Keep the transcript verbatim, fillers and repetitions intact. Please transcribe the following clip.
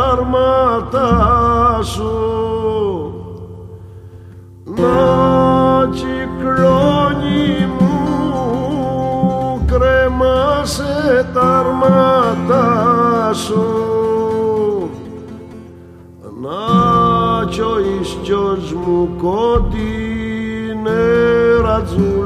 άρματα σου να κυκλώνει μου κρέμασε τα άρματα σου να κι ο ίσκιος μου κοντινε ρατζού